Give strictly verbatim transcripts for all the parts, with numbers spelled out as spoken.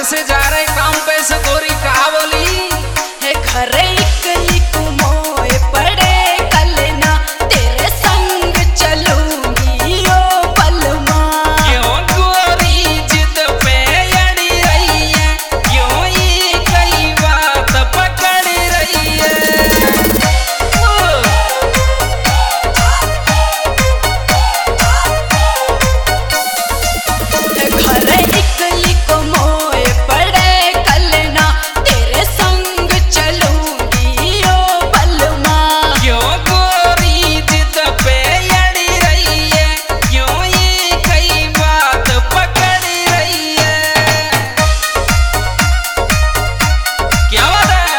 घर से जा रहे काम पे से गोरी कहा बोली है घरे इकली कुमोए पड़े कलना तेरे संग चलूंगी ओ पलमा। क्यों गोरी जिद पे अड़ी रही है, क्यों ये कई बात पकड़ रही है। है घरे इकली कुमोए पड़े कलना तेरे संग चलूंगी ओ पलमा। क्यों गोरी जिद पे अड़ी रही है, क्यों ये कई बात पकड़ रही है। क्या बात है?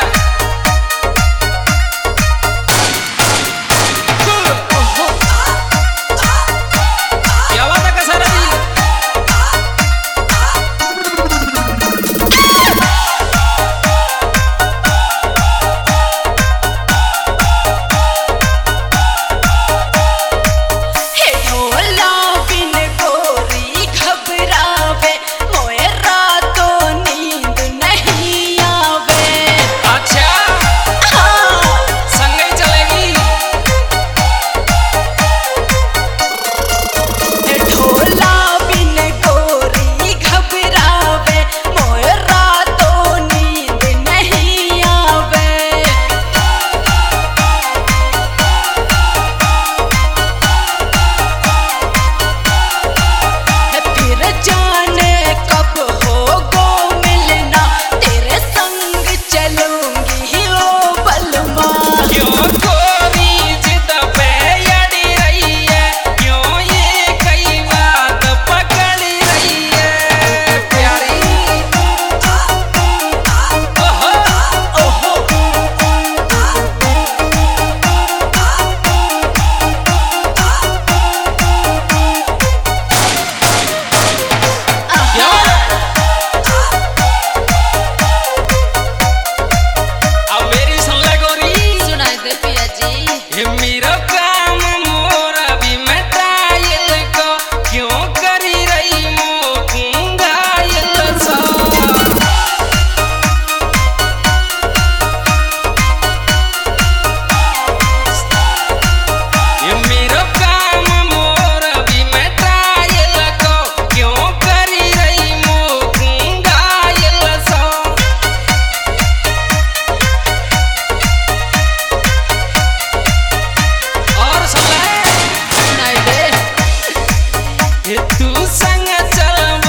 क्या बात है कसरा जी? हे ढोला बिन गोरी घबरावे मोए रातों नींद नहीं आवे। अच्छा हाँ संगे चलेगी। हे ढोला बिन गोरी घबरावे मोए रातों नींद नहीं आवे। है फिर जाने कब होगो मिलना तेरे संग चलूंगी ओ बलमा। क्यों गोरी जिद पे अड़ी रही है, क्यों ये कई बात पकड़ रही है। प्यारी ओहो ओहो क्या अब मेरी सुन ले गोरी, सुनाई दे पिया जी। ये मेरा काम मोर अभी मैं टाइल को क्यों करी रही मो कुंगाइल सा। ये मेरा काम मोर अभी मैं टाइल को क्यों करी रही मो कुंगाइल सा। और सुन ले सुनाई दे ये तू संग चल